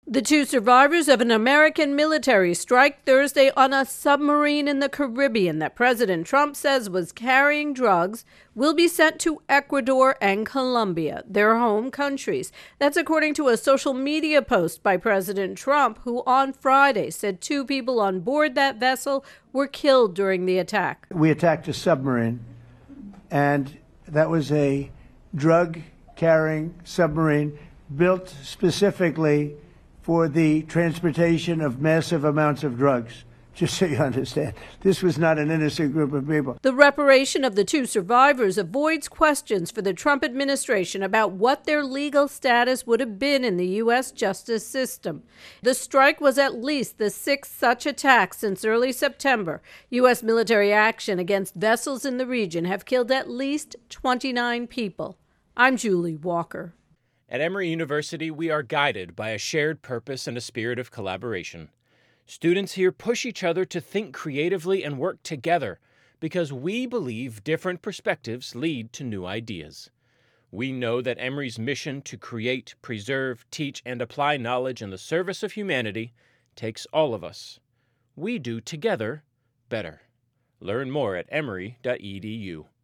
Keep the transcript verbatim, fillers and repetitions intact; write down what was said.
The two survivors of an American military strike Thursday on a submarine in the Caribbean that President Trump says was carrying drugs will be sent to Ecuador and Colombia, their home countries. That's according to a social media post by President Trump, who on Friday said two people on board that vessel were killed during the attack. We attacked a submarine, and that was a drug-carrying submarine built specifically for the transportation of massive amounts of drugs. Just so you understand, this was not an innocent group of people. The reparation of the two survivors avoids questions for the Trump administration about what their legal status would have been in the U S justice system. The strike was at least the sixth such attack since early September. U S military action against vessels in the region have killed at least twenty-nine people. I'm Julie Walker. At Emory University, we are guided by a shared purpose and a spirit of collaboration. Students here push each other to think creatively and work together because we believe different perspectives lead to new ideas. We know that Emory's mission to create, preserve, teach, and apply knowledge in the service of humanity takes all of us. We do together better. Learn more at emory dot e d u.